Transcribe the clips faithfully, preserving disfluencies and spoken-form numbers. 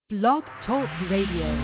Blog Talk Radio.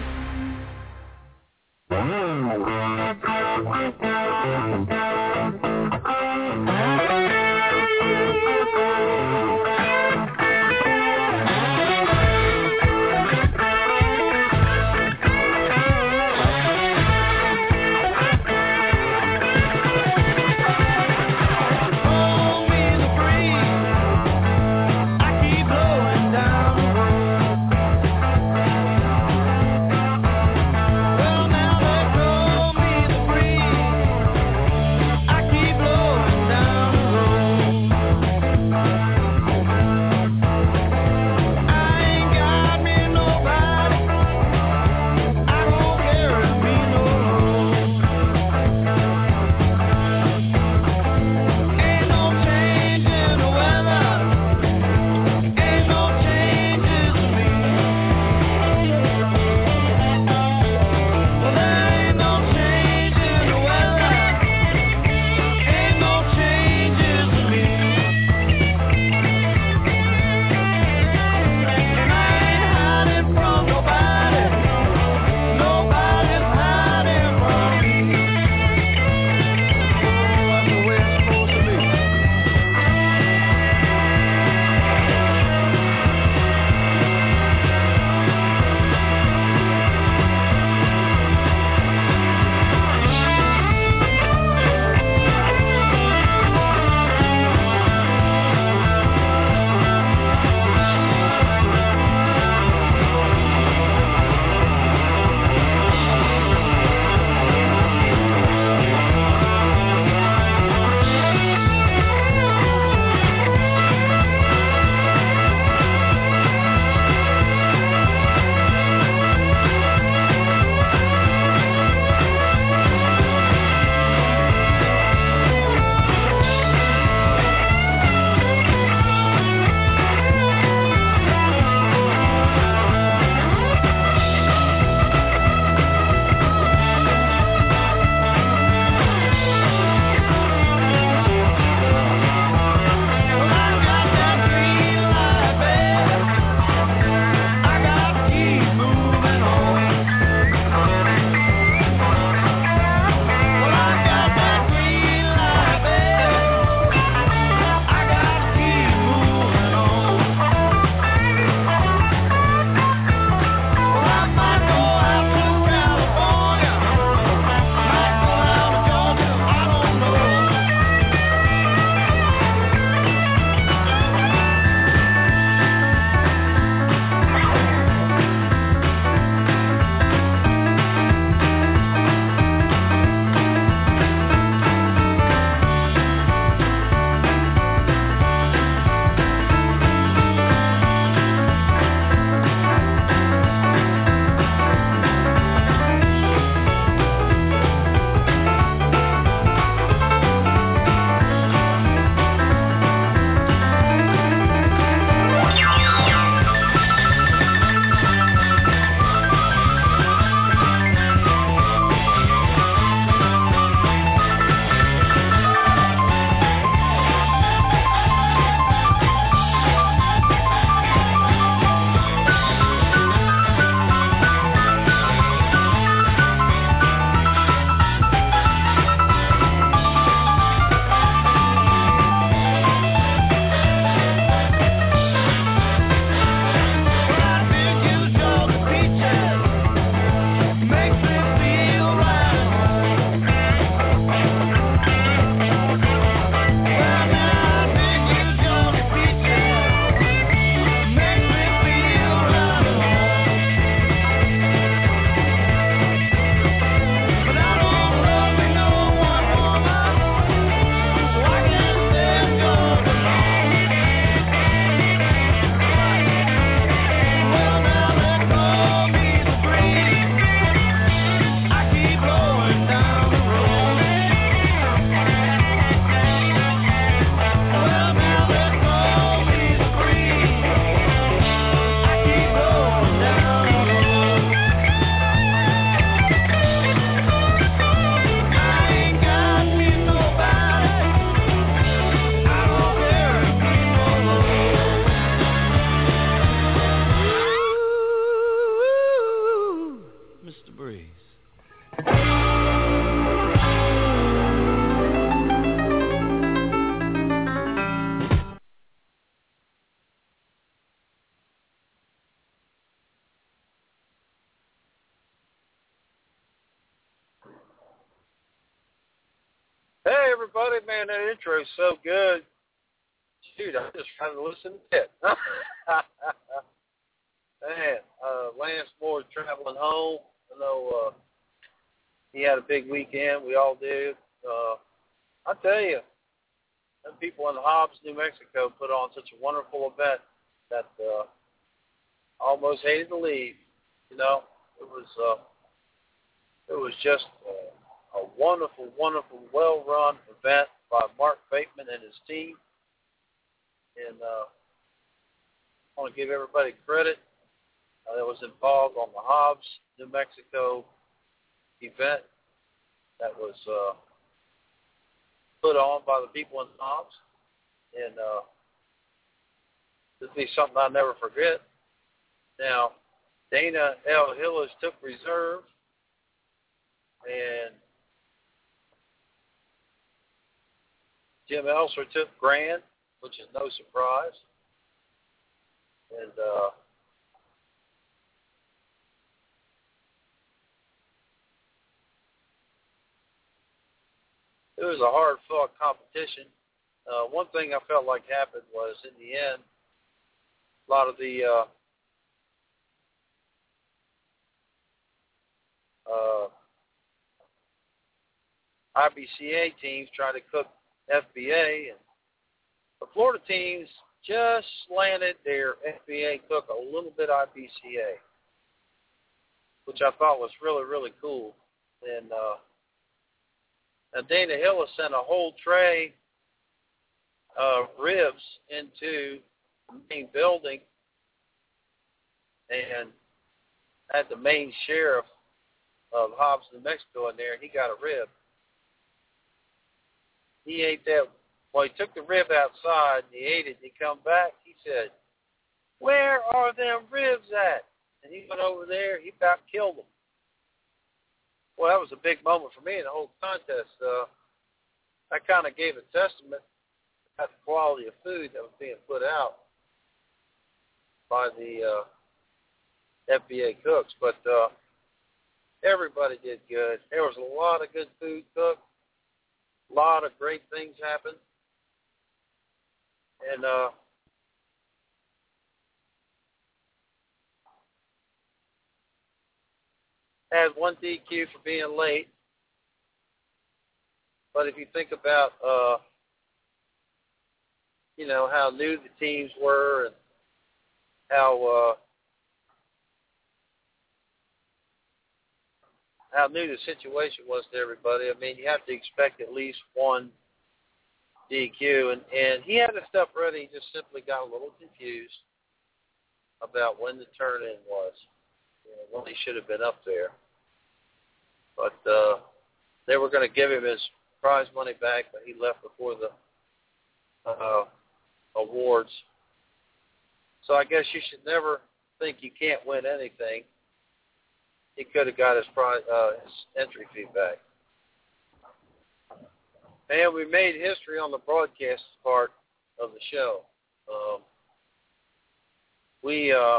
everybody. Man, that intro is so good. Shoot, I'm just trying to listen to it. Man, uh, Lance Moore traveling home. I know uh, he had a big weekend. We all did. Uh, I tell you, the people in Hobbs, New Mexico, put on such a wonderful event that uh, I almost hated to leave. You know, it was uh, it was just uh, a wonderful, wonderful, well-run event by Mark Bateman and his team. And uh, I want to give everybody credit uh, that was involved on the Hobbs, New Mexico event that was uh, put on by the people in Hobbs. And uh, this will be something I'll never forget. Now, Dana L. Hillis took reserve, and Jim Elser took grand, which is no surprise. And uh, it was a hard-fought competition. Uh, one thing I felt like happened was, in the end, a lot of the uh, uh, I B C A teams tried to cook F B A, and the Florida teams just slanted their F B A cook a little bit I B C A, which I thought was really, really cool. And uh, and Dana Hillis sent a whole tray of ribs into the main building, and had the main sheriff of Hobbs, New Mexico in there, and he got a rib. He ate that. Well, he took the rib outside, and he ate it, and he come back. He said, "Where are them ribs at?" And he went over there. He about killed them. Well, that was a big moment for me in the whole contest. Uh, that kind of gave a testament at the quality of food that was being put out by the uh, F B A cooks. But uh, everybody did good. There was a lot of good food cooked. A lot of great things happened. And uh, had one D Q for being late. But if you think about, uh, you know, how new the teams were and how uh, how new the situation was to everybody, I mean, you have to expect at least one D Q. And, and he had the stuff ready. He just simply got a little confused about when the turn-in was, you know, when he should have been up there. But uh, they were going to give him his prize money back, but he left before the uh, awards. So I guess you should never think you can't win anything. He could have got his prize, uh, his entry fee back. And we made history on the broadcast part of the show. Um, we uh,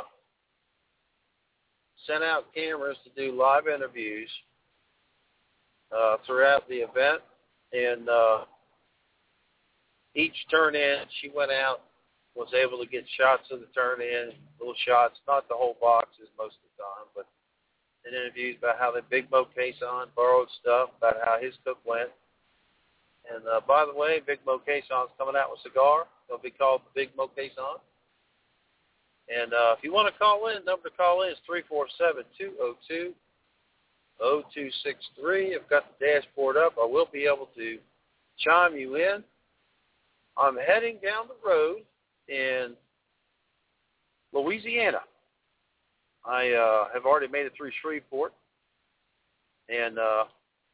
sent out cameras to do live interviews uh, throughout the event, and uh, each turn-in, she went out, was able to get shots of the turn-in, little shots, not the whole boxes most of the time, but in interviews about how the Big Mo Cason borrowed stuff, about how his cook went. And uh, by the way, Big Mo Cason's coming out with a cigar. It'll be called the Big Mo Cason. And uh, if you want to call in, the number to call in is three four seven, two oh two, oh two six three. I've got the dashboard up. I will be able to chime you in. I'm heading down the road in Louisiana. I uh, have already made it through Shreveport, and uh,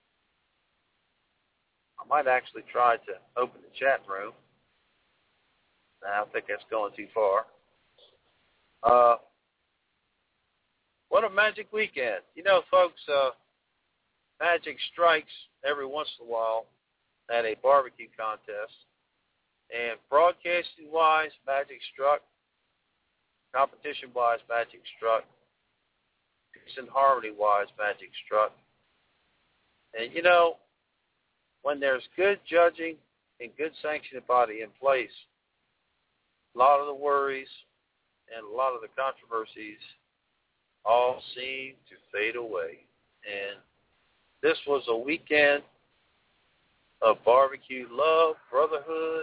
I might actually try to open the chat room. I don't think that's going too far. Uh, what a magic weekend. You know, folks, uh, magic strikes every once in a while at a barbecue contest. And broadcasting-wise, magic struck. Competition-wise, magic struck. Peace and harmony-wise, magic struck. And, you know, when there's good judging and good sanctioning body in place, a lot of the worries and a lot of the controversies all seem to fade away. And this was a weekend of barbecue love, brotherhood,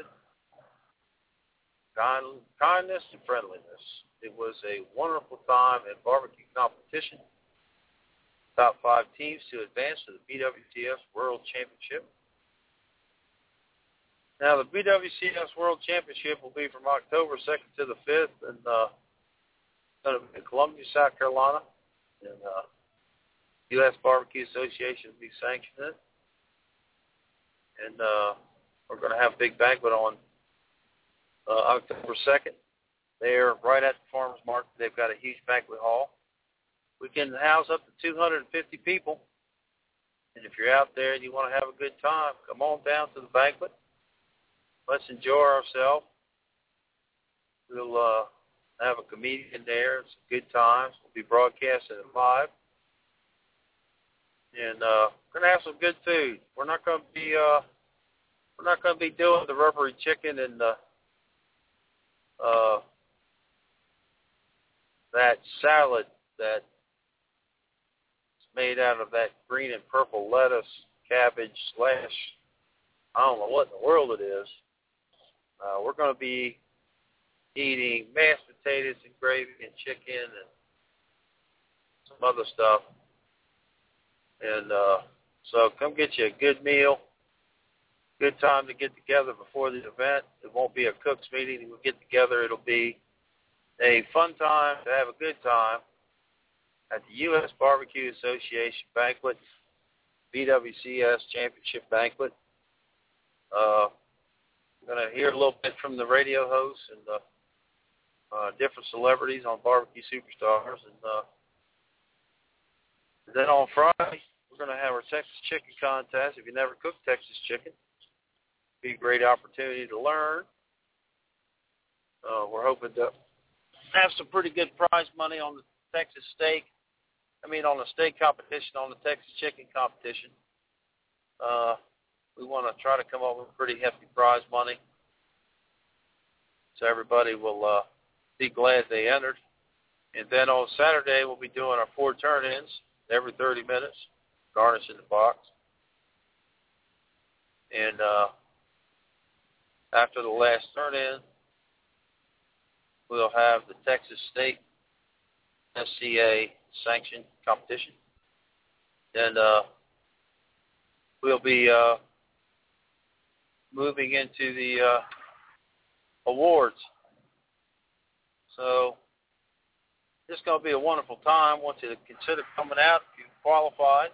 kind, kindness, and friendliness. It was a wonderful time in barbecue competition. Top five teams to advance to the B W C S World Championship. Now, the B W C S World Championship will be from October second to the fifth in, uh, in Columbia, South Carolina. And uh, U S Barbecue Association will be sanctioning it. And uh, we're going to have a big banquet on uh, October second. They're right at the farmer's market. They've got a huge banquet hall. We can house up to two hundred fifty people. And if you're out there and you want to have a good time, come on down to the banquet. Let's enjoy ourselves. We'll uh, have a comedian there. It's good times. We'll be broadcasting it live. And uh, we're gonna have some good food. We're not gonna be uh, we're not gonna be doing the rubbery chicken and the uh, that salad that made out of that green and purple lettuce, cabbage, slash, I don't know what in the world it is. Uh, we're going to be eating mashed potatoes and gravy and chicken and some other stuff. And uh, so come get you a good meal, good time to get together before the event. It won't be a cook's meeting. We'll get together. It'll be a fun time to have a good time at the U S Barbecue Association Banquet, B W C S Championship Banquet. Uh, we're going to hear a little bit from the radio hosts and the uh, different celebrities on Barbecue Superstars. And, uh, and then on Friday, we're going to have our Texas Chicken Contest. If you never cooked Texas chicken, it'll be a great opportunity to learn. Uh, we're hoping to have some pretty good prize money on the Texas steak. I mean, on the steak competition, on the Texas chicken competition. Uh, we want to try to come up with pretty hefty prize money. So everybody will uh, be glad they entered. And then on Saturday, we'll be doing our four turn-ins every thirty minutes, garnishing the box. And uh, after the last turn-in, we'll have the Texas State S C A sanctioned competition. Then uh, we'll be uh, moving into the uh, awards. So it's going to be a wonderful time. I want you to consider coming out if you've qualified.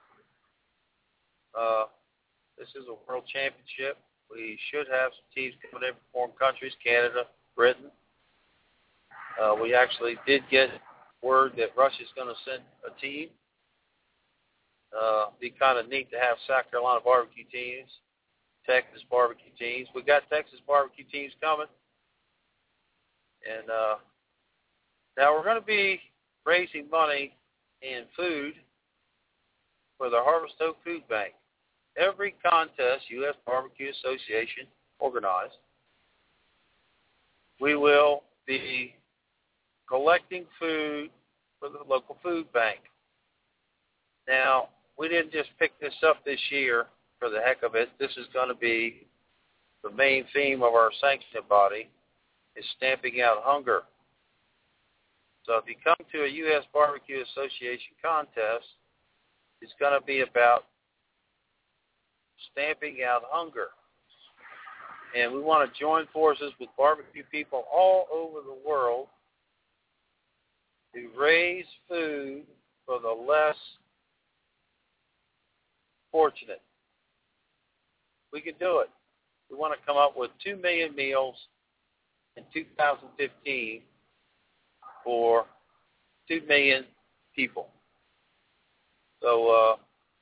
Uh, this is a world championship. We should have some teams coming in from foreign countries, Canada, Britain. Uh, we actually did get word that Russia's going to send a team. Uh, be kind of neat to have South Carolina barbecue teams, Texas barbecue teams. We got Texas barbecue teams coming. And uh, now we're going to be raising money in food for the Harvest Oak Food Bank. Every contest U S Barbecue Association organized, we will be collecting food for the local food bank. Now, we didn't just pick this up this year for the heck of it. This is going to be the main theme of our sanctioning body, is stamping out hunger. So if you come to a U S Barbecue Association contest, it's going to be about stamping out hunger. And we want to join forces with barbecue people all over the world to raise food for the less fortunate. We can do it. We want to come up with two million meals in two thousand fifteen for two million people. So uh,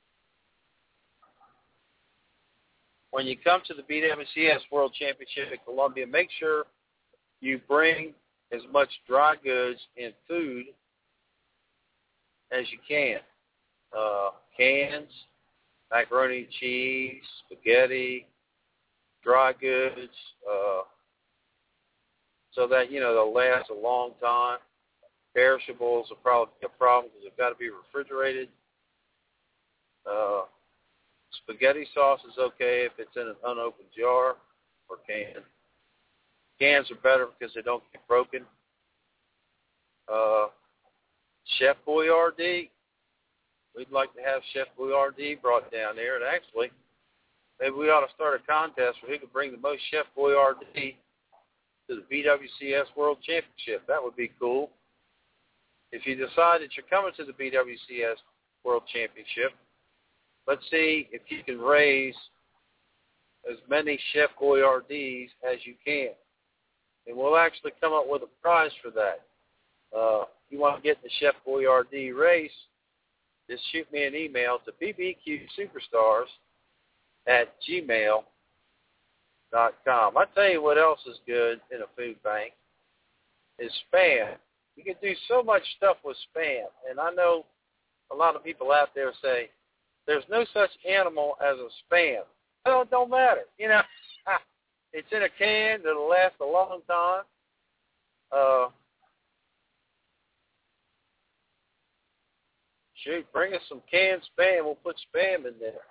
when you come to the B W C S World Championship in Columbia, make sure you bring as much dry goods and food as you can. Uh, cans, macaroni and cheese, spaghetti, dry goods, uh, so that, you know, they'll last a long time. Perishables will probably be a problem because they've got to be refrigerated. Uh, spaghetti sauce is okay if it's in an unopened jar or can. Cans are better because they don't get broken. Uh, Chef Boyardee. We'd like to have Chef Boyardee brought down there. And actually, maybe we ought to start a contest where he could bring the most Chef Boyardee to the B W C S World Championship. That would be cool. If you decide that you're coming to the B W C S World Championship, let's see if you can raise as many Chef Boyardees as you can. And we'll actually come up with a prize for that. Uh, if you want to get in the Chef Boyardee race, just shoot me an email to b b q superstars at gmail dot com. I tell you what else is good in a food bank is Spam. You can do so much stuff with Spam. And I know a lot of people out there say, there's no such animal as a Spam. Well, it don't matter. You know, it's in a can that'll last a long time. Uh, shoot, bring us some canned Spam. We'll put Spam in there.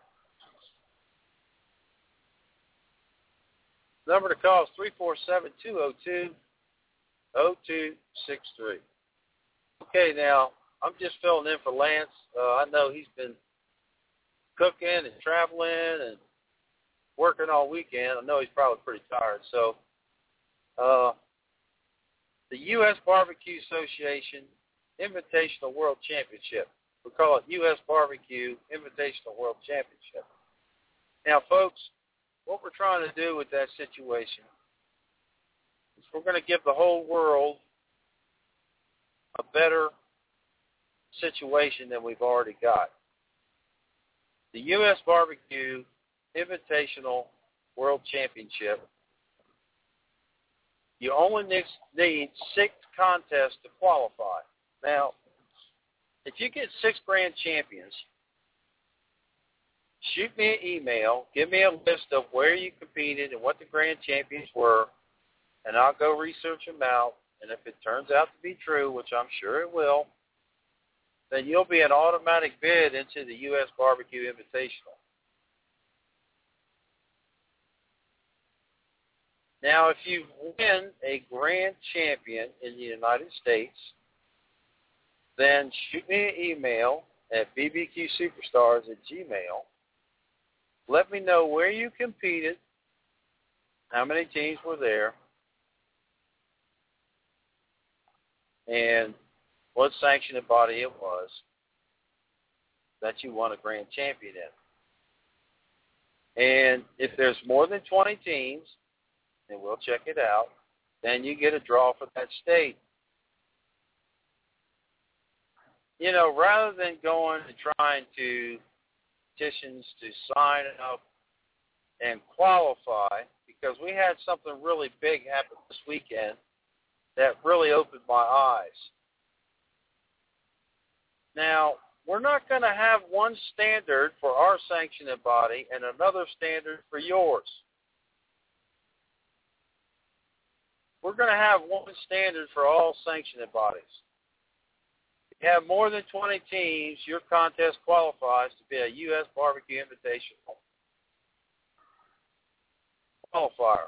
Number to call is three four seven, two oh two, oh two six three. Okay, now, I'm just filling in for Lance. Uh, I know he's been cooking and traveling and working all weekend. I know he's probably pretty tired. So uh, the U S Barbecue Association Invitational World Championship. We call it U S Barbecue Invitational World Championship. Now, folks, what we're trying to do with that situation is we're going to give the whole world a better situation than we've already got. The U S Barbecue Invitational World Championship, you only need six contests to qualify. Now, if you get six grand champions, shoot me an email, give me a list of where you competed and what the grand champions were, and I'll go research them out. And if it turns out to be true, which I'm sure it will, then you'll be an automatic bid into the U S Barbecue Invitational. Now, if you win a grand champion in the United States, then shoot me an email at b b q superstars at gmail. Let me know where you competed, how many teams were there, and what sanctioning body it was that you won a grand champion in. And if there's more than twenty teams, and we'll check it out, then you get a draw for that state. You know, rather than going and trying to petitions to sign up and qualify, because we had something really big happen this weekend that really opened my eyes. Now, we're not going to have one standard for our sanctioning body and another standard for yours. We're going to have one standard for all sanctioning bodies. If you have more than twenty teams, your contest qualifies to be a U S Barbecue Invitational qualifier.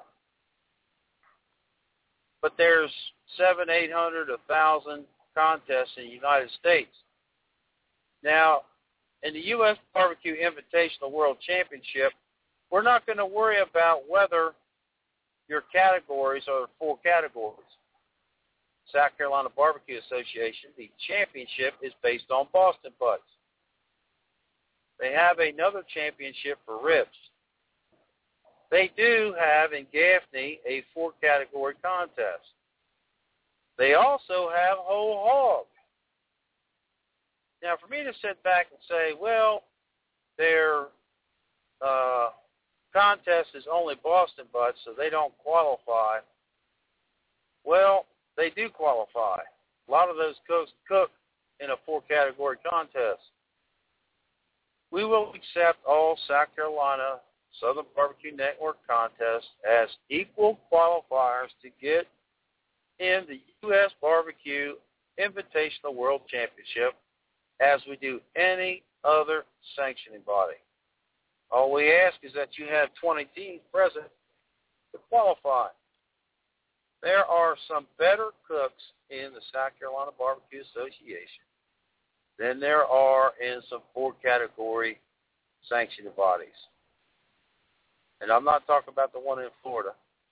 But there's seven, eight hundred, a thousand contests in the United States. Now, in the U S Barbecue Invitational World Championship, we're not going to worry about whether your categories are four categories. South Carolina Barbecue Association, the championship is based on Boston butts. They have another championship for ribs. They do have in Gaffney a four-category contest. They also have whole hog. Now, for me to sit back and say, well, their uh, contest is only Boston butts, so they don't qualify. Well, they do qualify. A lot of those cooks cook in a four-category contest. We will be accept all South Carolina Southern Barbecue Network contests as equal qualifiers to get in the U S Barbecue Invitational World Championship as we do any other sanctioning body. All we ask is that you have twenty teams present to qualify. There are some better cooks in the South Carolina Barbecue Association than there are in some four-category sanctioning bodies. And I'm not talking about the one in Florida.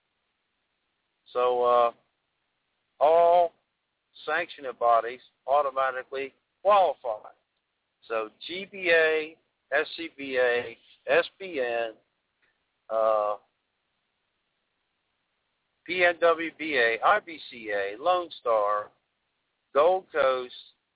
So uh, all sanctioning bodies automatically qualify. So G B A, S C B A, S B N, uh, P N W B A, I B C A, Lone Star, Gold Coast,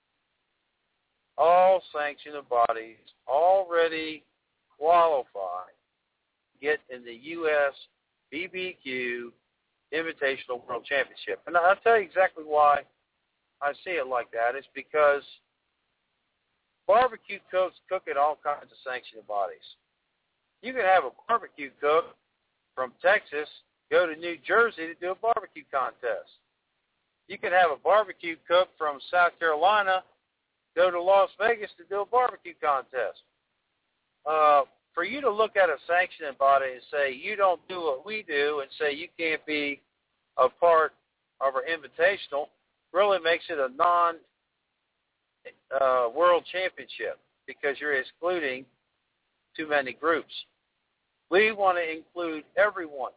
all sanctioning bodies already qualify get in the U S B B Q Invitational World Championship. And I'll tell you exactly why I see it like that. It's because barbecue cooks cook at all kinds of sanctioning bodies. You can have a barbecue cook from Texas go to New Jersey to do a barbecue contest. You can have a barbecue cook from South Carolina go to Las Vegas to do a barbecue contest. Uh, for you to look at a sanctioning body and say you don't do what we do and say you can't be a part of our invitational really makes it a non uh, world championship because you're excluding too many groups. We want to include everyone.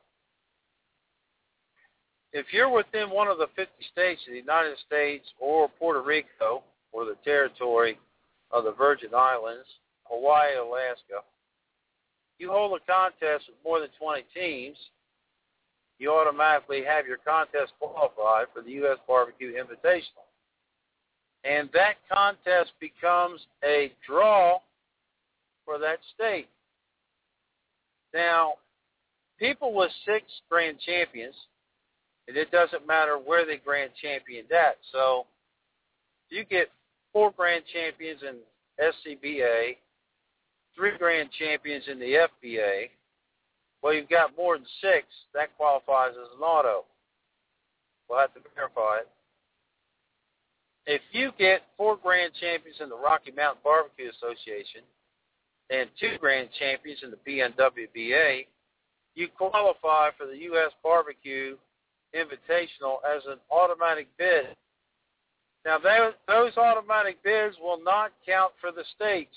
If you're within one of the fifty states of the United States or Puerto Rico or the territory of the Virgin Islands, Hawaii, Alaska, you hold a contest with more than twenty teams, you automatically have your contest qualified for the U S Barbecue Invitational. And that contest becomes a draw for that state. Now, people with six grand champions, and it doesn't matter where they grand championed at. So you get four grand champions in S C B A, three grand champions in the F B A. Well, you've got more than six. That qualifies as an auto. We'll have to verify it. If you get four grand champions in the Rocky Mountain Barbecue Association and two grand champions in the P N W B A, you qualify for the U S Barbecue Invitational as an automatic bid. Now, those, those automatic bids will not count for the states.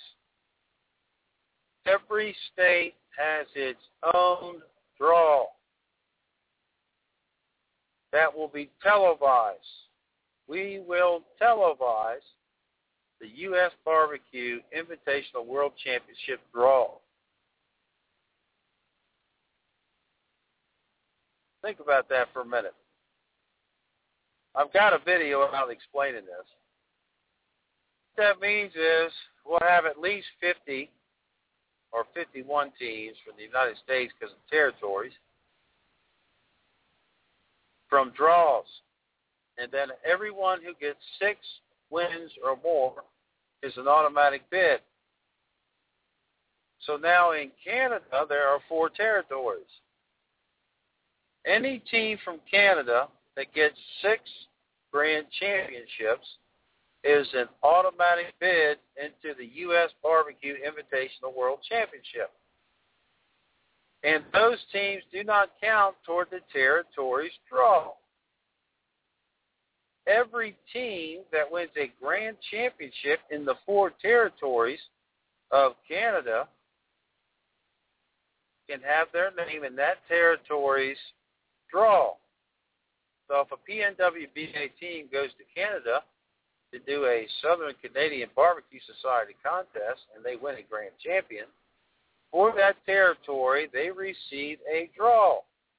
Every state has its own draw. That will be televised. We will televise the U S Barbecue Invitational World Championship draw. Think about that for a minute. I've got a video out explaining this. What that means is we'll have at least fifty or fifty-one teams from the United States because of territories from draws. And then everyone who gets six wins or more is an automatic bid. So now in Canada, there are four territories. Any team from Canada that gets six grand championships is an automatic bid into the U S Barbecue Invitational World Championship. And those teams do not count toward the territories draw. Every team that wins a grand championship in the four territories of Canada can have their name in that territory's draw. So if a P N W B A team goes to Canada to do a Southern Canadian Barbecue Society contest and they win a grand champion, for that territory they receive a draw.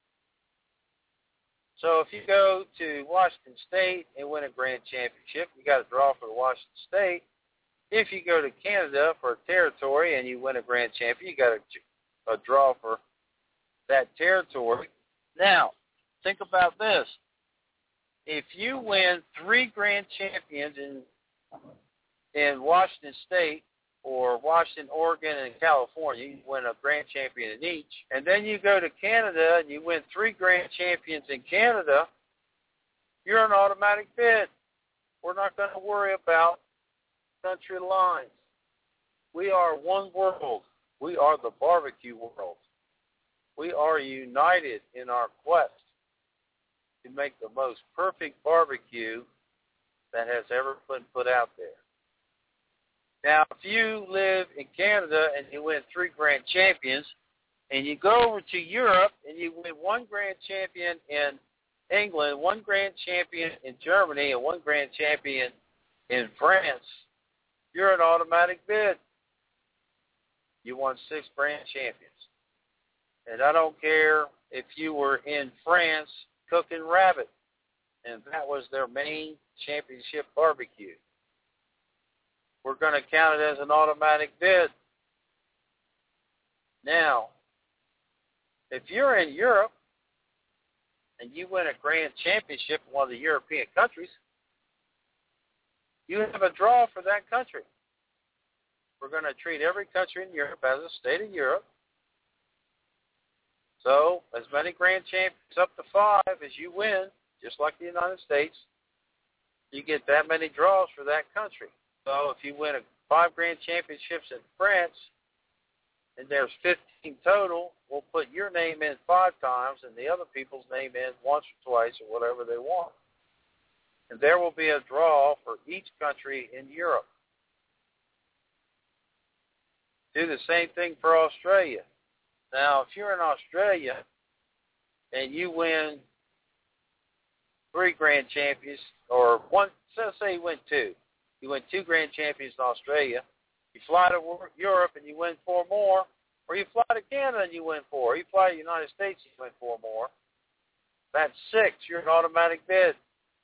So if you go to Washington State and win a grand championship, you got a draw for Washington State. If you go to Canada for a territory and you win a grand champion, you got a, a draw for that territory. Now, think about this. If you win three grand champions in in Washington State or Washington, Oregon, and California. You win a grand champion in each. And then you go to Canada and you win three grand champions in Canada. You're an automatic bid. We're not going to worry about country lines. We are one world. We are the barbecue world. We are united in our quest to make the most perfect barbecue that has ever been put out there. Now, if you live in Canada and you win three grand champions, and you go over to Europe and you win one grand champion in England, one grand champion in Germany, and one grand champion in France, you're an automatic bid. You won six grand champions. And I don't care if you were in France cooking rabbit, and that was their main championship barbecue. We're going to count it as an automatic bid. Now, if you're in Europe and you win a grand championship in one of the European countries, you have a draw for that country. We're going to treat every country in Europe as a state of Europe. So, as many grand champions, up to five, as you win, just like the United States, you get that many draws for that country. So, if you win a five grand championships in France, and there's fifteen total, we'll put your name in five times and the other people's name in once or twice or whatever they want. And there will be a draw for each country in Europe. Do the same thing for Australia. Now, if you're in Australia and you win three grand champions, or one, so say you win two. You win two grand champions in Australia. You fly to Europe and you win four more, or you fly to Canada and you win four, or you fly to the United States and you win four more. That's six. You're an automatic bid.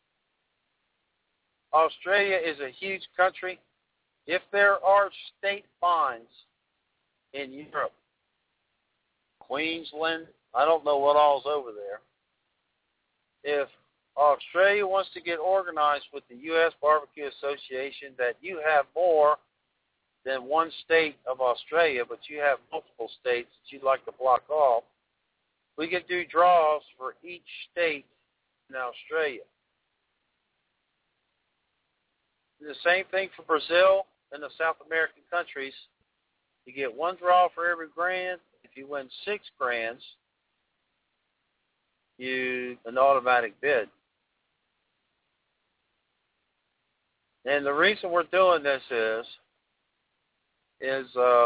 Australia is a huge country. If there are state fines in Europe, Queensland, I don't know what all's over there. If Australia wants to get organized with the U S Barbecue Association, that you have more than one state of Australia, but you have multiple states that you'd like to block off, we can do draws for each state in Australia. The same thing for Brazil and the South American countries. You get one draw for every grand. If you win six grands, you an automatic bid. And the reason we're doing this is, is uh,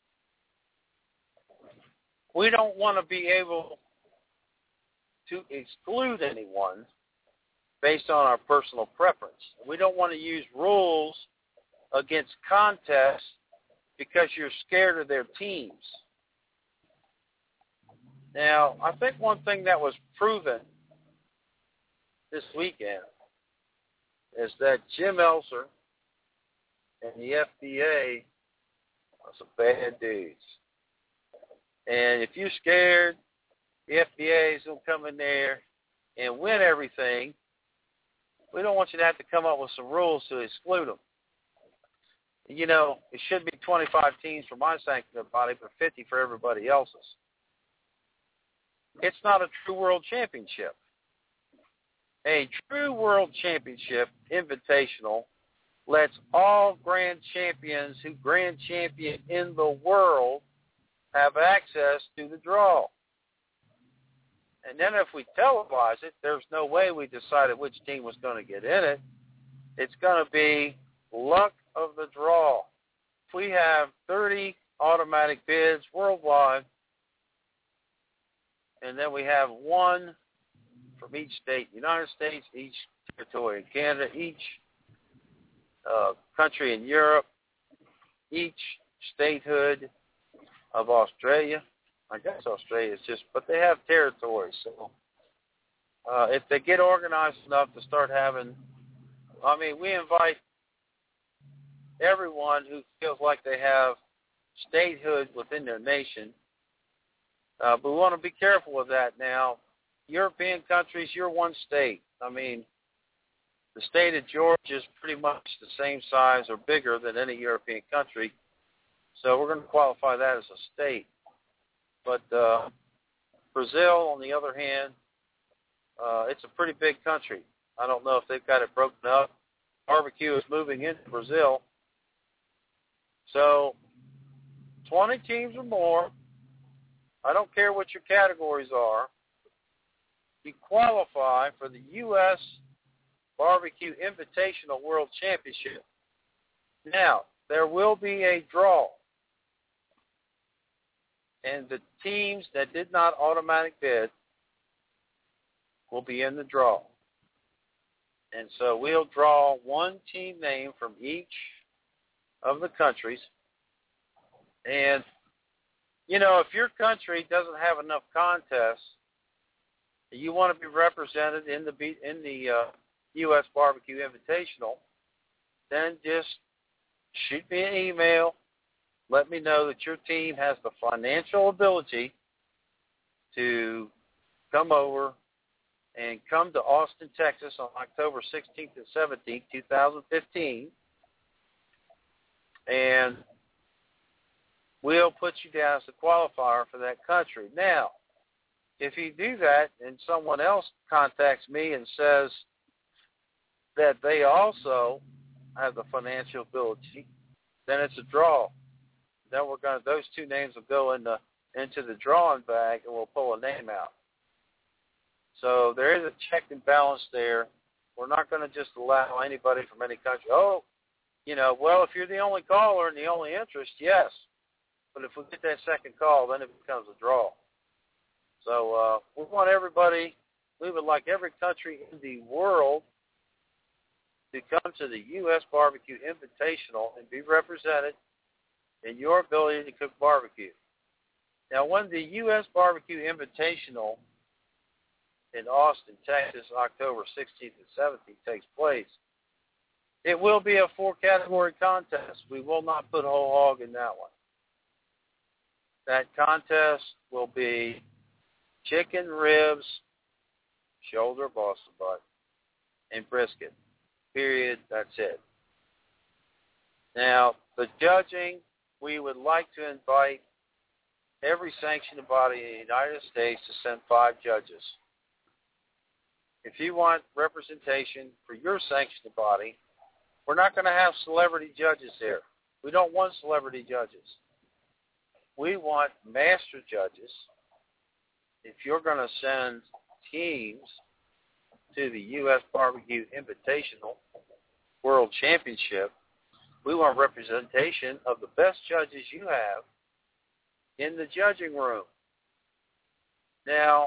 we don't want to be able to exclude anyone based on our personal preference. We don't want to use rules against contests because you're scared of their teams. Now, I think one thing that was proven this weekend is that Jim Elser and the F D A are some bad dudes. And if you're scared, the F D A is going to come in there and win everything. We don't want you to have to come up with some rules to exclude them. You know, it should be twenty-five teams for my sanctioning body, but fifty for everybody else's. It's not a true world championship. A true world championship invitational lets all grand champions who grand champion in the world have access to the draw. And then if we televise it, there's no way we decided which team was going to get in it. It's going to be luck of the draw. If we have thirty automatic bids worldwide, and then we have one from each state, United States, each territory in Canada, each uh, country in Europe, each statehood of Australia. I guess Australia is just, but they have territories. So uh, if they get organized enough to start having, I mean, we invite everyone who feels like they have statehood within their nation. Uh, but we want to be careful with that now. European countries, you're one state. I mean, the state of Georgia is pretty much the same size or bigger than any European country. So we're going to qualify that as a state. But uh, Brazil, on the other hand, uh, it's a pretty big country. I don't know if they've got it broken up. Barbecue is moving into Brazil. So twenty teams or more. I don't care what your categories are. You qualify for the U S Barbecue Invitational World Championship. Now, there will be a draw. And the teams that did not automatic bid will be in the draw. And so we'll draw one team name from each of the countries. And, you know, if your country doesn't have enough contests, you want to be represented in the in the uh, U S Barbecue Invitational, then just shoot me an email. Let me know that your team has the financial ability to come over and come to Austin, Texas on October sixteenth and seventeenth, twenty fifteen. And we'll put you down as a qualifier for that country. Now, if you do that and someone else contacts me and says that they also have the financial ability, then it's a draw. Then we're going to, those two names will go in the, into the drawing bag and we'll pull a name out. So there is a check and balance there. We're not going to just allow anybody from any country. Oh, you know, well, if you're the only caller and the only interest, yes. But if we get that second call, then it becomes a draw. So uh, we want everybody, we would like every country in the world to come to the U S Barbecue Invitational and be represented in your ability to cook barbecue. Now, when the U S Barbecue Invitational in Austin, Texas, October sixteenth and seventeenth takes place, it will be a four-category contest. We will not put whole hog in that one. That contest will be chicken, ribs, shoulder, Boston butt, and brisket. Period. That's it. Now, the judging, we would like to invite every sanctioning body in the United States to send five judges. If you want representation for your sanctioning body, we're not going to have celebrity judges there. We don't want celebrity judges. We want master judges. If you're going to send teams to the U S Barbecue Invitational World Championship, we want representation of the best judges you have in the judging room. Now,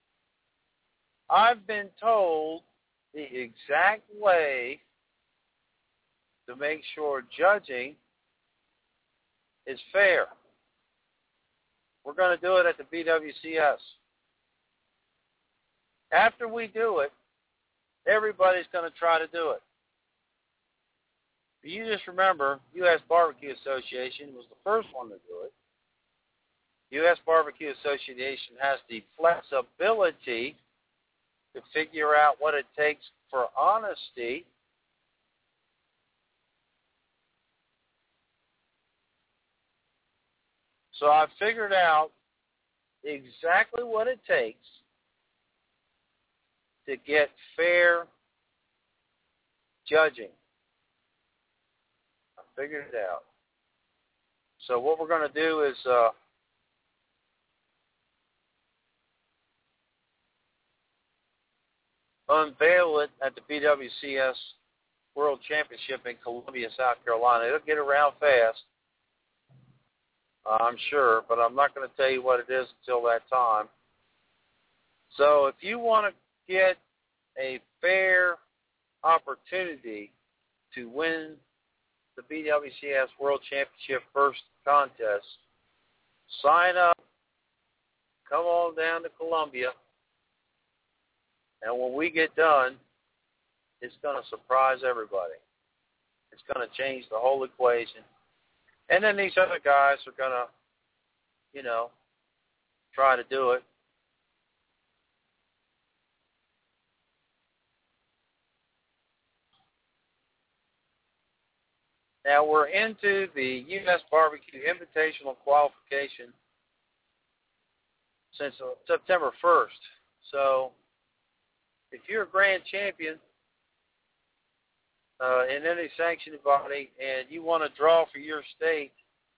I've been told the exact way to make sure judging is fair. We're going to do it at the B W C S. After we do it, everybody's going to try to do it. But you just remember, U S Barbecue Association was the first one to do it. U S Barbecue Association has the flexibility to figure out what it takes for honesty. So I've figured out exactly what it takes to get fair judging. I figured it out. So what we're going to do is uh, unveil it at the B W C S World Championship in Columbia, South Carolina. It'll get around fast, I'm sure, but I'm not going to tell you what it is until that time. So if you want to get a fair opportunity to win the B W C S World Championship first contest, sign up, come on down to Columbia, and when we get done, it's going to surprise everybody. It's going to change the whole equation. And then these other guys are going to, you know, try to do it. Now we're into the U S Barbecue Invitational qualification since September first. So if you're a grand champion uh, in any sanctioned body and you want to draw for your state,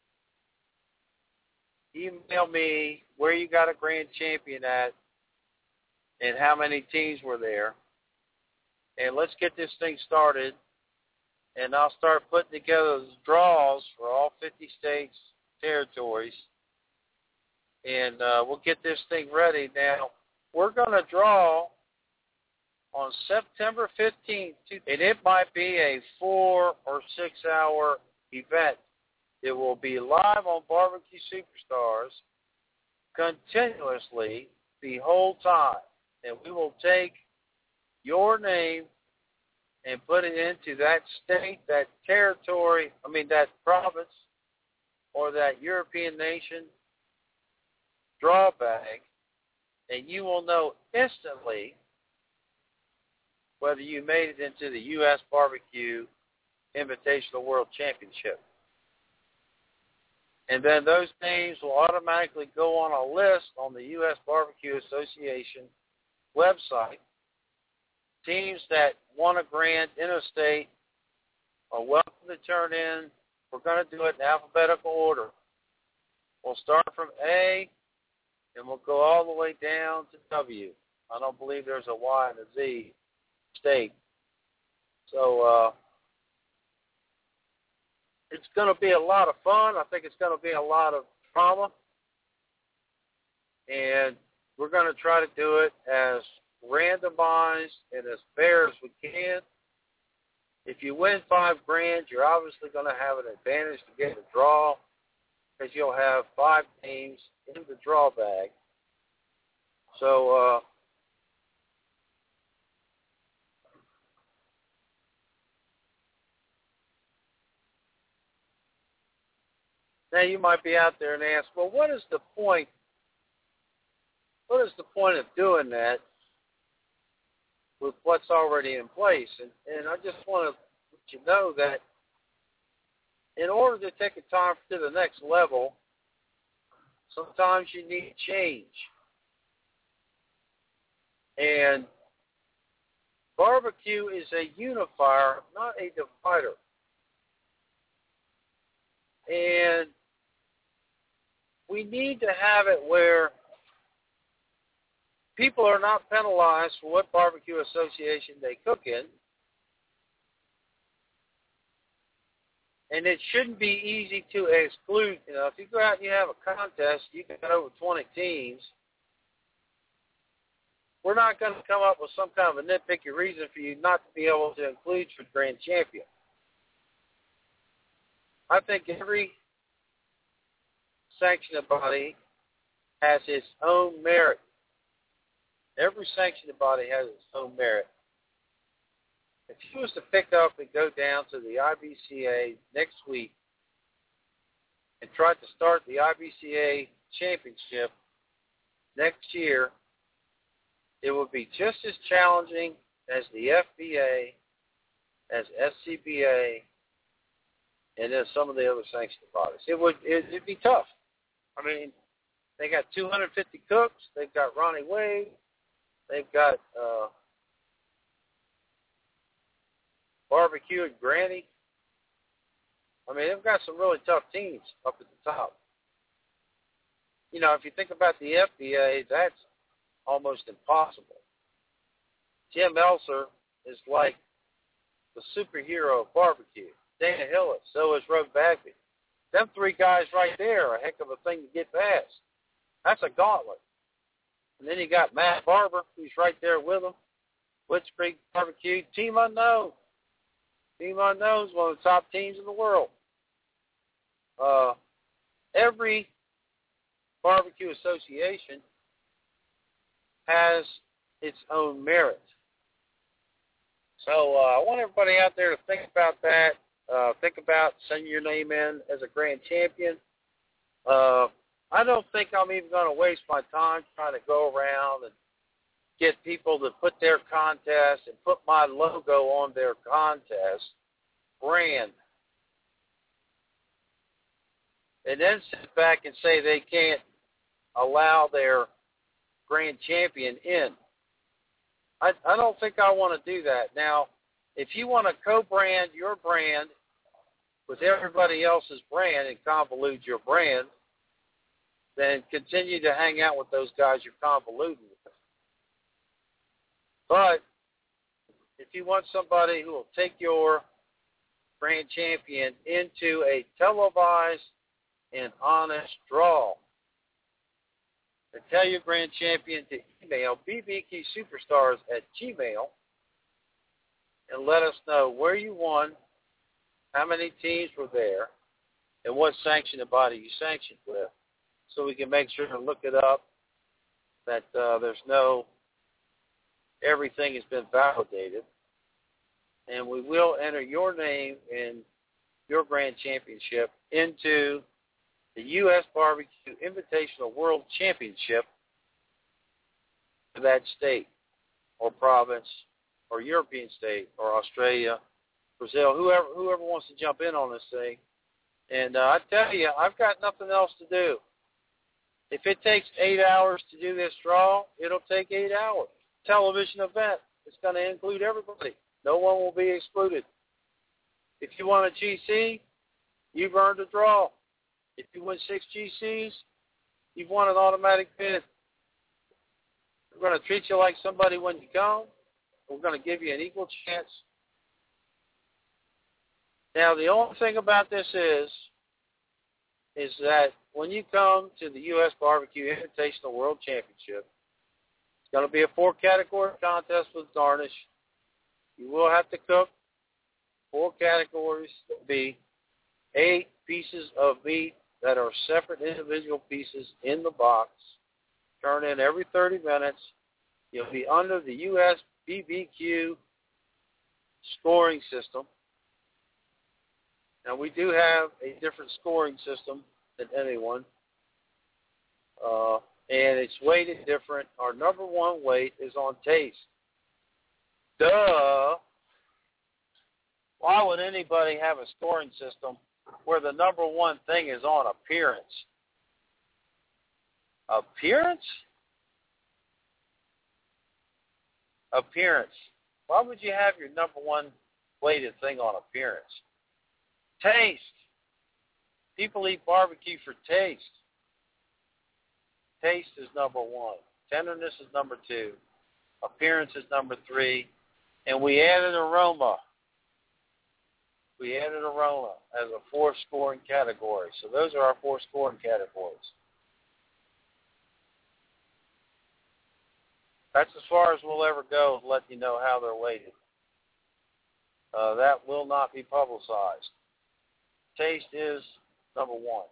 email me where you got a grand champion at and how many teams were there. And let's get this thing started. And I'll start putting together draws for all fifty states, territories. And uh, we'll get this thing ready. Now, we're going to draw on September fifteenth, and it might be a four or six hour event. It will be live on Barbecue Superstars continuously the whole time. And we will take your name and put it into that state, that territory, I mean that province or that European nation draw bag, and you will know instantly whether you made it into the U S Barbecue Invitational World Championship. And then those names will automatically go on a list on the U S Barbecue Association website. Teams that won a grant interstate are welcome to turn in. We're going to do it in alphabetical order. We'll start from A, and we'll go all the way down to W. I don't believe there's a Y and a Z state. So uh, it's going to be a lot of fun. I think it's going to be a lot of drama. And we're going to try to do it as randomized and as fair as we can. If you win five grand, you're obviously going to have an advantage to get a draw because you'll have five teams in the draw bag. So, uh, now you might be out there and ask, well, what is the point? What is the point of doing that with what's already in place? And, and I just want to let you know that in order to take a time to the next level, sometimes you need change. And barbecue is a unifier, not a divider. And we need to have it where people are not penalized for what barbecue association they cook in. And it shouldn't be easy to exclude. You know, if you go out and you have a contest, you got over twenty teams, we're not going to come up with some kind of a nitpicky reason for you not to be able to include your grand champion. I think every sanctioning body has its own merit. Every sanctioning body has its own merit. If you was to pick up and go down to the I B C A next week and try to start the I B C A championship next year, it would be just as challenging as the F B A, as S C B A, and then some of the other sanctioning bodies. It would it, it'd be tough. I mean, they got two hundred fifty cooks. They've got Ronnie Wade. They've got uh, Barbecue and Granny. I mean, they've got some really tough teams up at the top. You know, if you think about the F B A, that's almost impossible. Jim Elser is like the superhero of barbecue. Dana Hillis, so is Rogue Bagby. Them three guys right there are a heck of a thing to get past. That's a gauntlet. And then you got Matt Barber, who's right there with them. Woods Creek Barbecue, Team Unknown. Team Unknown is one of the top teams in the world. Uh, every barbecue association has its own merit. So uh, I want everybody out there to think about that. Uh, think about sending your name in as a grand champion. Uh, I don't think I'm even going to waste my time trying to go around and get people to put their contest and put my logo on their contest brand. and then sit back and say they can't allow their grand champion in. I, I don't think I want to do that. Now, if you want to co-brand your brand with everybody else's brand and convolute your brand, then continue to hang out with those guys you're convoluting with. But if you want somebody who will take your grand champion into a televised and honest draw, and tell your grand champion to email b b q superstars at gmail and let us know where you won, how many teams were there, and what sanctioning body you sanctioned with, so we can make sure to look it up, that uh, there's no, everything has been validated. And we will enter your name and your grand championship into the U S Barbecue Invitational World Championship for that state or province or European state or Australia, Brazil, whoever whoever wants to jump in on this thing. And uh, I tell you, I've got nothing else to do. If it takes eight hours to do this draw, it'll take eight hours. Television event. It's going to include everybody. No one will be excluded. If you want a G C, you've earned a draw. If you win six G Cs, you've won an automatic bid. We're going to treat you like somebody when you come. We're going to give you an equal chance. Now, the only thing about this is, is that when you come to the U S Barbecue Invitational World Championship, it's going to be a four-category contest with garnish. You will have to cook four categories to be eight pieces of meat that are separate individual pieces in the box. Turn in every thirty minutes. You'll be under the U S B B Q scoring system. Now, we do have a different scoring system than anyone, uh, and it's weighted different. Our number one weight is on taste. Duh. Why would anybody have a scoring system where the number one thing is on appearance? Appearance? Appearance. Why would you have your number one weighted thing on appearance? Taste. People eat barbecue for taste. Taste is number one. Tenderness is number two. Appearance is number three. And we added aroma. We added aroma as a fourth scoring category. So those are our four scoring categories. That's as far as we'll ever go with letting you know how they're weighted. Uh, that will not be publicized. Taste is number one.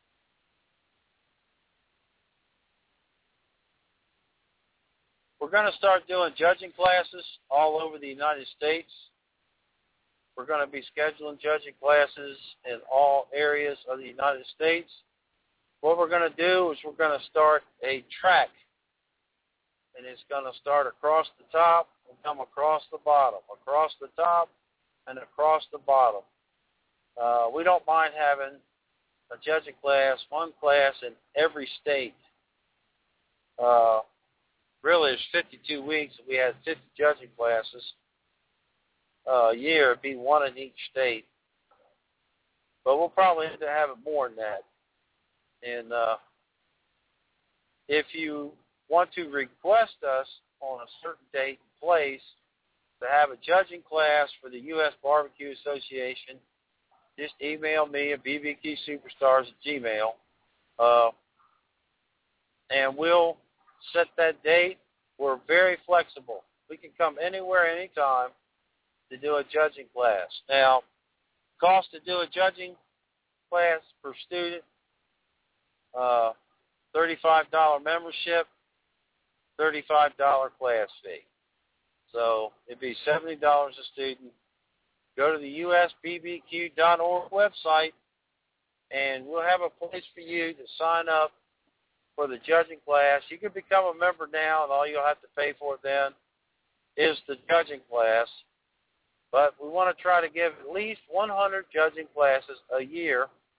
We're going to start doing judging classes all over the United States. We're going to be scheduling judging classes in all areas of the United States. What we're going to do is we're going to start a track, and it's going to start across the top and come across the bottom, across the top and across the bottom. Uh, we don't mind having a judging class, one class in every state. Uh, really, it's fifty-two weeks. If we had fifty judging classes uh, a year, it'd be one in each state. But we'll probably have to have it more than that. And uh, if you want to request us on a certain date and place to have a judging class for the U S Barbecue Association, just email me at b b q superstars at gmail, uh, and we'll set that date. We're very flexible. We can come anywhere, anytime to do a judging class. Now, cost to do a judging class per student, uh, thirty-five dollars membership, thirty-five dollars class fee. So it'd be seventy dollars a student. Go to the U S B B Q dot org website, and we'll have a place for you to sign up for the judging class. You can become a member now, and all you'll have to pay for then is the judging class. But we want to try to give at least one hundred judging classes a year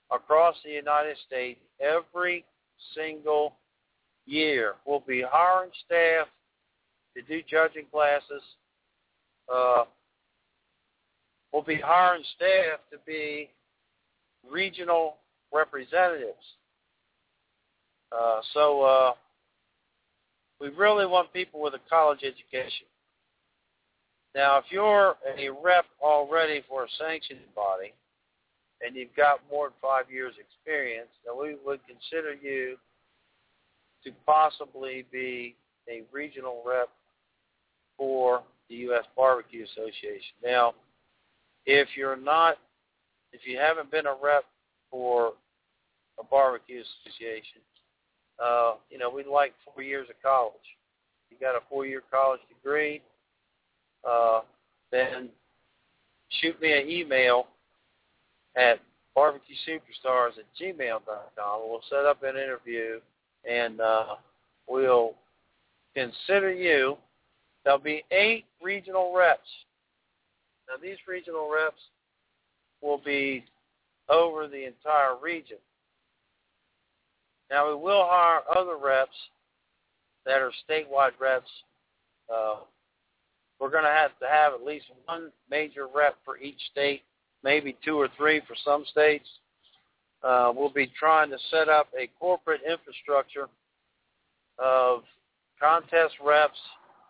across the United States every single year. We'll be hiring staff to do judging classes. Uh, we'll be hiring staff to be regional representatives. Uh, so uh, we really want people with a college education. Now, if you're a rep already for a sanctioned body and you've got more than five years experience, then we would consider you to possibly be a regional rep for the U S Barbecue Association. Now, if you're not, if you haven't been a rep for a barbecue association, uh, you know, we'd like four years of college. You got a four-year college degree, uh, then shoot me an email at barbecue superstars at gmail dot com. We'll set up an interview, and uh, we'll consider you. There'll be eight regional reps. Now, these regional reps will be over the entire region. Now, we will hire other reps that are statewide reps. Uh, we're going to have to have at least one major rep for each state, maybe two or three for some states. Uh, we'll be trying to set up a corporate infrastructure of contest reps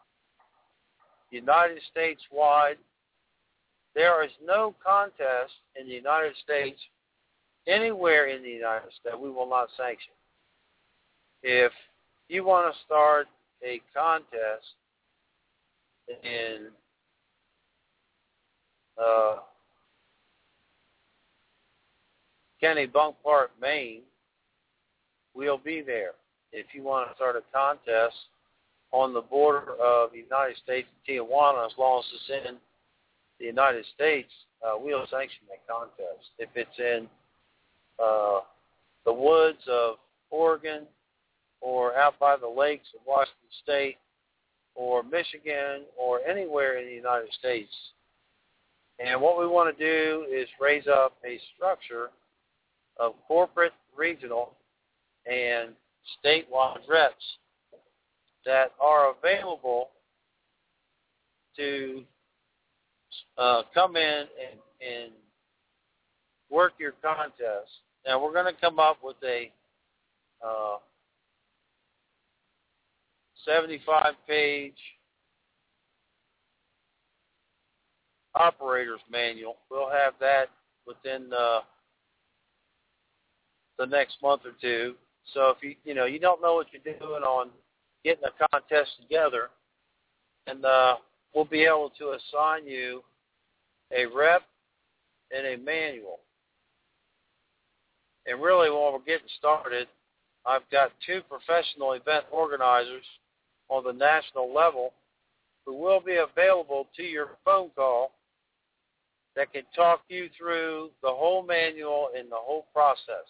United States wide. There is no contest in the United States, anywhere in the United States, we will not sanction. If you want to start a contest in uh, Kennebunk Park, Maine, we'll be there. If you want to start a contest on the border of the United States and Tijuana, as long as it's in the United States, uh, we'll sanction that contest. If it's in uh, the woods of Oregon or out by the lakes of Washington State or Michigan or anywhere in the United States. And what we want to do is raise up a structure of corporate, regional, and statewide reps that are available to uh, come in and, and work your contest. Now, we're going to come up with a uh, seventy-five page operator's manual. We'll have that within uh, the next month or two. So if you you know you don't know what you're doing on getting a contest together, and uh, we'll be able to assign you a rep and a manual. And really, while we're getting started, I've got two professional event organizers on the national level who will be available to your phone call that can talk you through the whole manual and the whole process.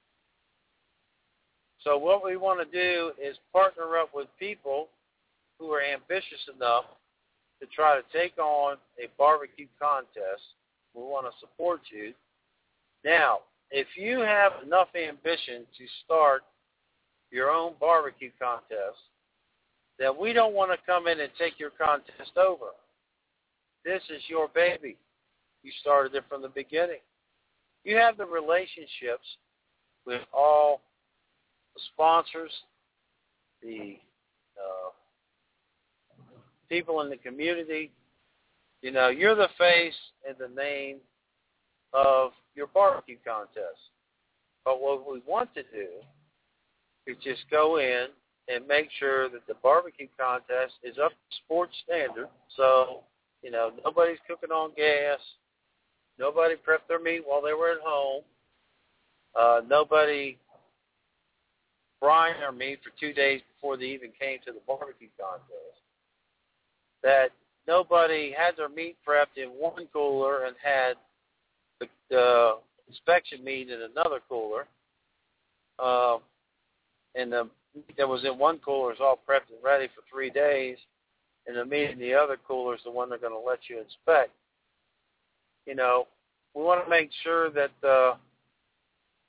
So what we want to do is partner up with people who are ambitious enough to try to take on a barbecue contest. We want to support you. Now, if you have enough ambition to start your own barbecue contest, then we don't want to come in and take your contest over. This is your baby. You started it from the beginning. You have the relationships with all the sponsors, the uh, people in the community. You know, you're the face and the name of your barbecue contest. But what we want to do is just go in and make sure that the barbecue contest is up to sports standard. So, you know, nobody's cooking on gas. Nobody prepped their meat while they were at home. Uh, nobody brined their meat for two days before they even came to the barbecue contest. That nobody had their meat prepped in one cooler and had the, the inspection meat in another cooler. Uh, and the meat that was in one cooler is all prepped and ready for three days, and the meat in the other cooler is the one they're going to let you inspect. You know, we want to make sure that uh,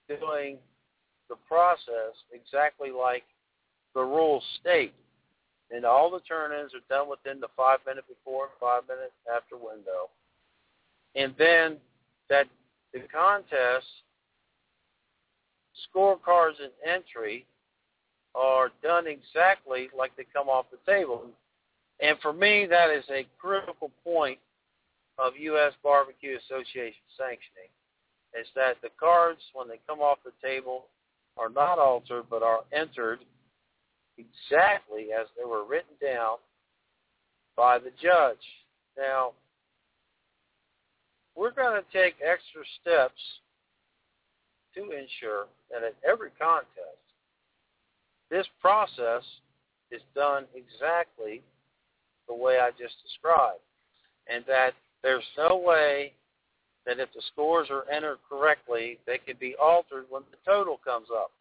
doing the process exactly like the rules state. And all the turn-ins are done within the five-minute before and five-minute after window. And then that the contest, scorecards and entry are done exactly like they come off the table. And for me, that is a critical point of U S Barbecue Association sanctioning, is that the cards, when they come off the table, are not altered but are entered exactly as they were written down by the judge. Now, we're going to take extra steps to ensure that at every contest, this process is done exactly the way I just described, and that there's no way that if the scores are entered correctly, they can be altered when the total comes up.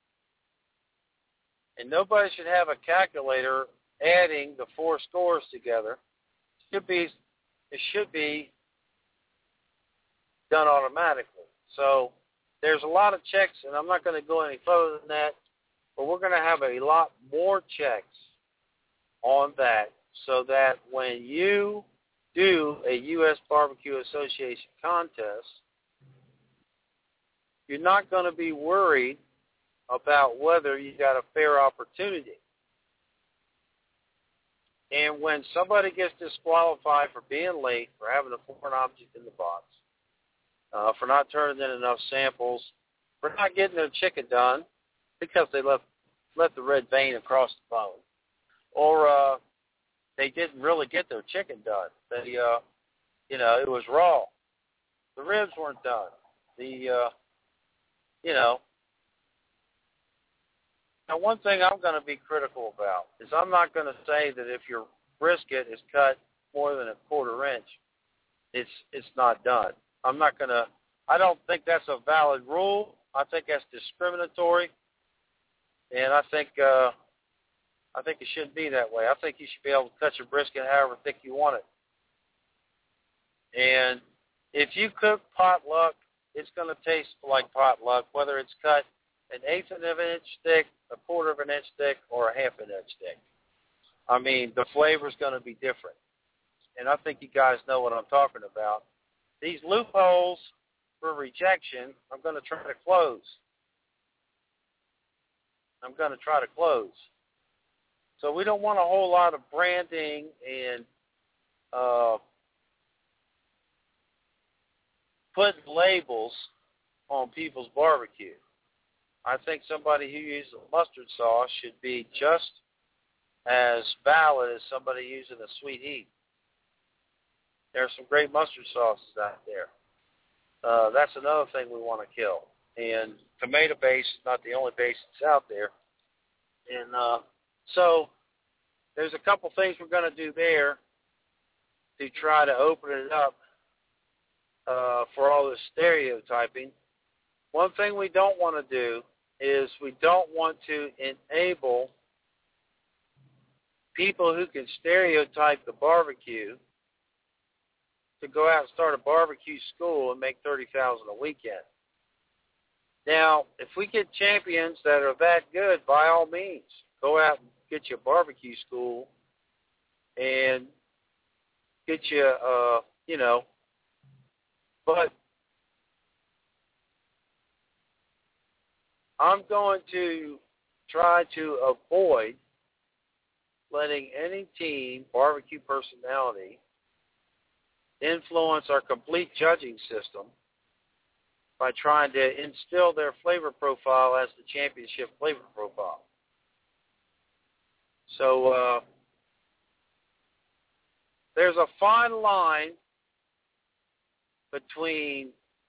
And nobody should have a calculator adding the four scores together. It should be, it should be done automatically. So there's a lot of checks, and I'm not going to go any further than that, but we're going to have a lot more checks on that so that when you do a U S Barbecue Association contest, you're not going to be worried about whether you got a fair opportunity. And when somebody gets disqualified for being late, for having a foreign object in the box, uh, for not turning in enough samples, for not getting their chicken done because they left left the red vein across the bone, or uh, they didn't really get their chicken done. They, uh, you know, it was raw. The ribs weren't done. The, uh, you know. Now, one thing I'm going to be critical about is I'm not going to say that if your brisket is cut more than a quarter inch, it's it's not done. I'm not going to. I don't think that's a valid rule. I think that's discriminatory, and I think. Uh, I think it shouldn't be that way. I think you should be able to cut your brisket however thick you want it. And if you cook potluck, it's going to taste like potluck, whether it's cut an eighth of an inch thick, a quarter of an inch thick, or a half an inch thick. I mean, the flavor's going to be different. And I think you guys know what I'm talking about. These loopholes for rejection, I'm going to try to close. I'm going to try to close. So we don't want a whole lot of branding and uh, putting labels on people's barbecue. I think somebody who uses mustard sauce should be just as valid as somebody using a sweet heat. There are some great mustard sauces out there. Uh, that's another thing we want to kill. And tomato base is not the only base that's out there. And uh, so there's a couple things we're going to do there to try to open it up uh, for all this stereotyping. One thing we don't want to do is we don't want to enable people who can stereotype the barbecue to go out and start a barbecue school and make thirty thousand dollars a weekend. Now, if we get champions that are that good, by all means, go out and get you a barbecue school and get you, uh, you know, but I'm going to try to avoid letting any team, barbecue personality, influence our complete judging system by trying to instill their flavor profile as the championship flavor profile. So uh, there's a fine line between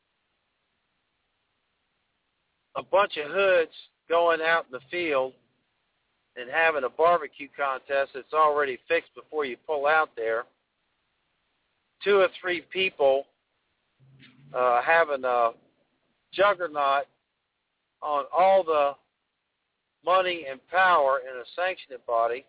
a bunch of hoods going out in the field and having a barbecue contest that's already fixed before you pull out there, two or three people uh, having a juggernaut on all the money and power in a sanctioning body.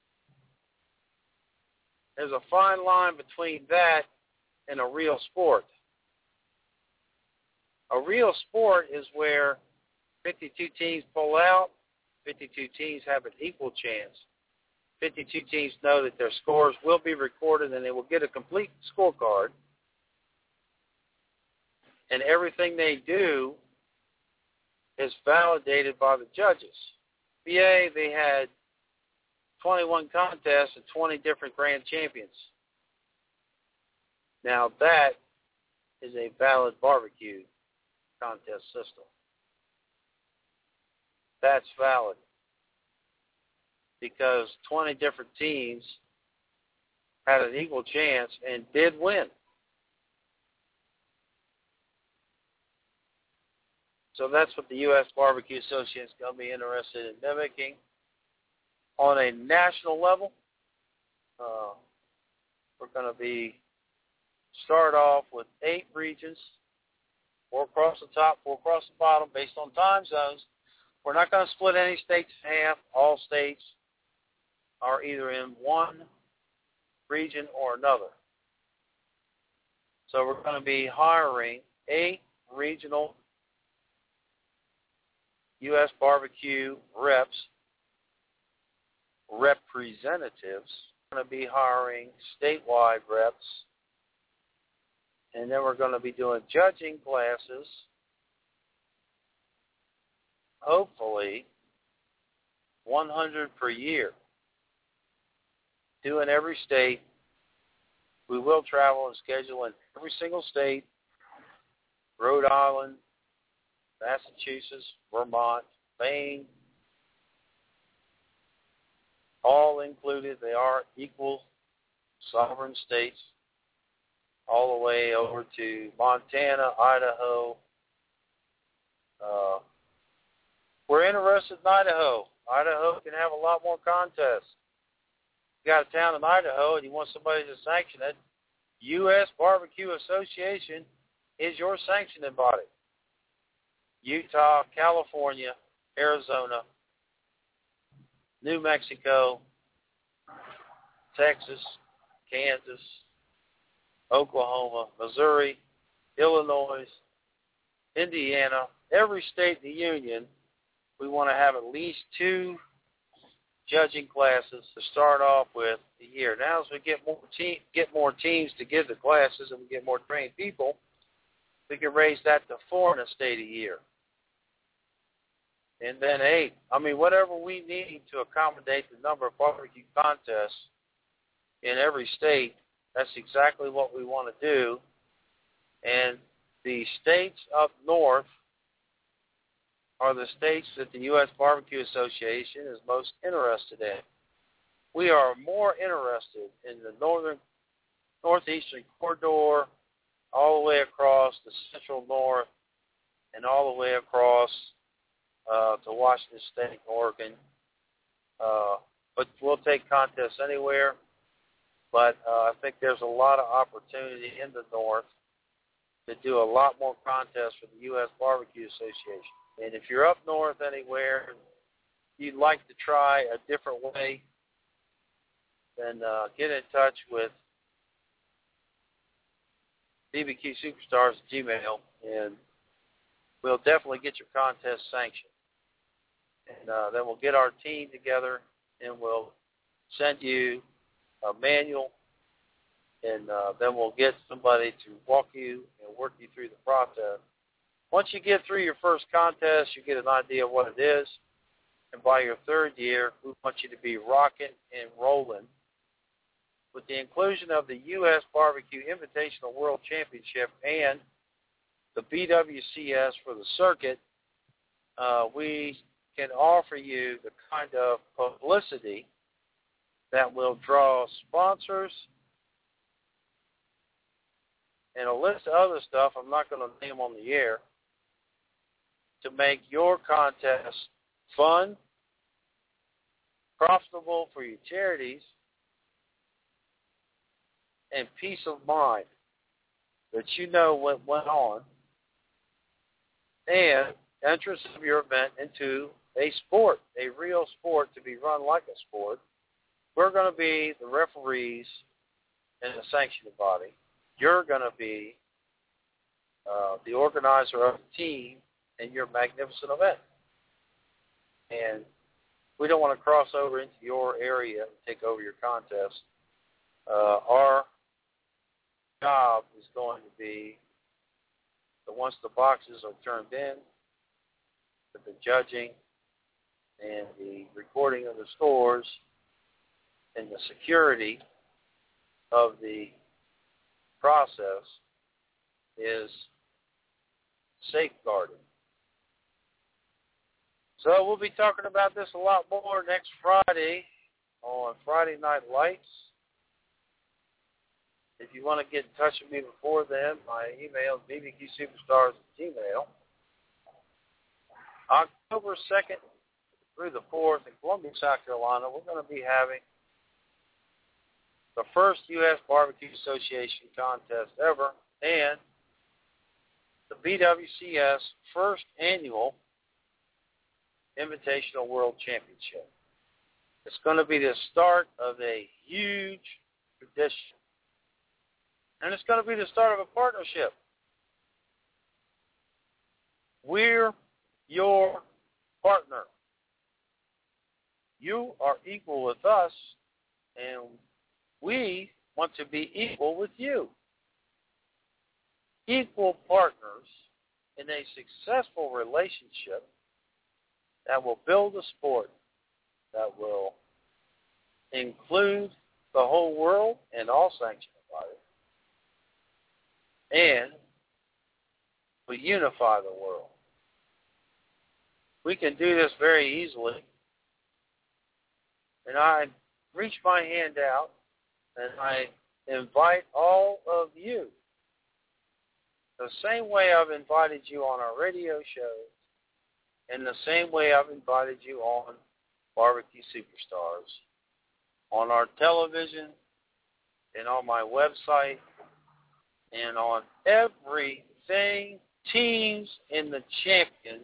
There's a fine line between that and a real sport. A real sport is where fifty-two teams pull out, fifty-two teams have an equal chance. fifty-two teams know that their scores will be recorded and they will get a complete scorecard. And everything they do is validated by the judges. B A, they had twenty-one contests and twenty different grand champions. Now that is a valid barbecue contest system. That's valid because twenty different teams had an equal chance and did win. So that's what the U S Barbecue Association is going to be interested in mimicking. On a national level, uh, we're going to be start off with eight regions, four across the top, four across the bottom, based on time zones. We're not going to split any states in half. All states are either in one region or another. So we're going to be hiring eight regional U S barbecue reps, representatives. We're going to be hiring statewide reps. And then we're going to be doing judging classes, hopefully one hundred per year. Two in every state. We will travel and schedule in every single state, Rhode Island, Massachusetts, Vermont, Maine, all included. They are equal sovereign states, all the way over to Montana, Idaho. Uh, we're interested in Idaho. Idaho can have a lot more contests. You got a town in Idaho and you want somebody to sanction it, U S Barbecue Association is your sanctioning body. Utah, California, Arizona, New Mexico, Texas, Kansas, Oklahoma, Missouri, Illinois, Indiana, every state in the union, we want to have at least two judging classes to start off with a year. Now, as we get more te- get more teams to give the classes and we get more trained people, we can raise that to four in a state a year. And then eight. I mean, whatever we need to accommodate the number of barbecue contests in every state, that's exactly what we want to do. And the states up north are the states that the U S Barbecue Association is most interested in. We are more interested in the northern, northeastern corridor, all the way across the central north, and all the way across uh, to Washington State, Oregon. Uh, but we'll take contests anywhere. But uh, I think there's a lot of opportunity in the north to do a lot more contests for the U S Barbecue Association. And if you're up north anywhere, you'd like to try a different way, then uh, get in touch with B B Q Superstars at Gmail, and we'll definitely get your contest sanctioned. And uh, then we'll get our team together, and we'll send you a manual, and uh, then we'll get somebody to walk you and work you through the process. Once you get through your first contest, you get an idea of what it is, and by your third year, we want you to be rocking and rolling. With the inclusion of the U S Barbecue Invitational World Championship and the B W C S for the circuit, uh, we can offer you the kind of publicity that will draw sponsors and a list of other stuff I'm not going to name on the air to make your contest fun, profitable for your charities, and peace of mind that you know what went on, and entrance of your event into a sport, a real sport to be run like a sport. We're going to be the referees in the sanctioning body. You're going to be uh, the organizer of the team in your magnificent event. And we don't want to cross over into your area and take over your contest. Uh, our job is going to be that once the boxes are turned in, that the judging and the recording of the scores and the security of the process is safeguarded. So we'll be talking about this a lot more next Friday on Friday Night Lights. If you want to get in touch with me before then, my email is b b q superstars at gmail. October second through the fourth in Columbia, South Carolina, we're going to be having the first U S Barbecue Association contest ever and the B W C S first annual Invitational World Championship. It's going to be the start of a huge tradition. And it's going to be the start of a partnership. We're your partner. You are equal with us, and we want to be equal with you. Equal partners in a successful relationship that will build a sport that will include the whole world and all sanctioned bodies, and will unify the world. We can do this very easily. And I reach my hand out and I invite all of you, the same way I've invited you on our radio shows, and the same way I've invited you on Barbecue Superstars, on our television, and on my website, and on everything Teams in the Champions.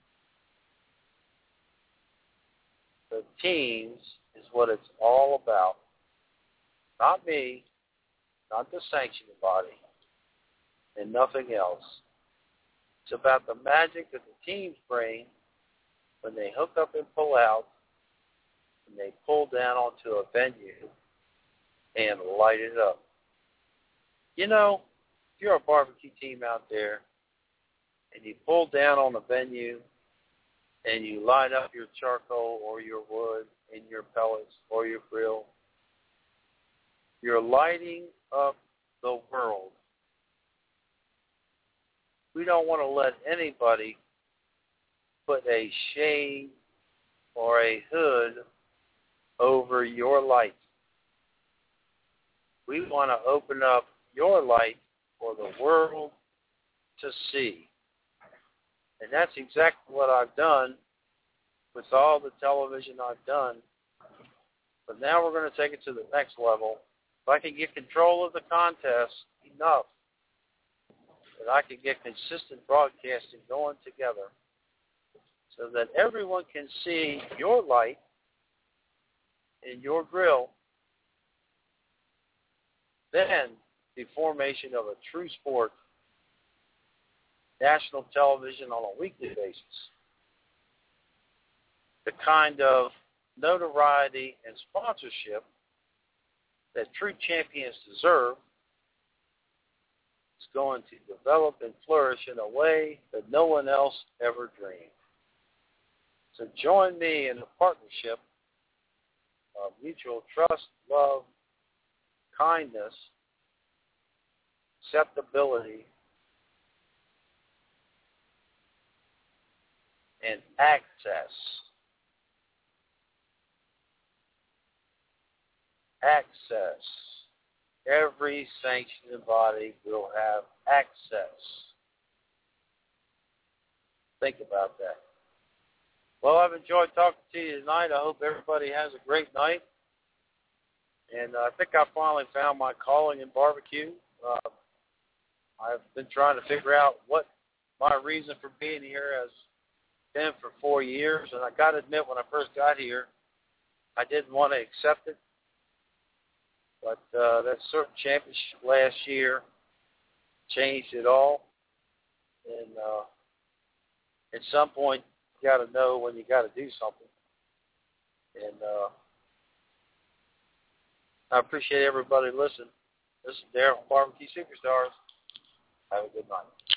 The teams is what it's all about. Not me, not the sanctioning body, and nothing else. It's about the magic that the teams bring when they hook up and pull out, and they pull down onto a venue and light it up. You know, if you're a barbecue team out there, and you pull down on the venue, and you light up your charcoal or your wood and your pellets or your grill, you're lighting up the world. We don't want to let anybody put a shade or a hood over your light. We want to open up your light for the world to see. And that's exactly what I've done with all the television I've done. But now we're going to take it to the next level. If I can get control of the contest enough that I can get consistent broadcasting going together so that everyone can see your light in your grill, then the formation of a true sport, national television on a weekly basis, the kind of notoriety and sponsorship that true champions deserve, is going to develop and flourish in a way that no one else ever dreamed. So join me in the partnership of mutual trust, love, kindness, acceptability, and access. Access. Every sanctioned body will have access. Think about that. Well, I've enjoyed talking to you tonight. I hope everybody has a great night. And I think I finally found my calling in barbecue. Uh, I've been trying to figure out what my reason for being here has been for four years. And I got to admit, when I first got here, I didn't want to accept it. But uh, that certain championship last year changed it all. and uh, at some point, you got to know when you got to do something. And uh, I appreciate everybody listening. This is Daryl from Barbecue Superstars. Have a good night.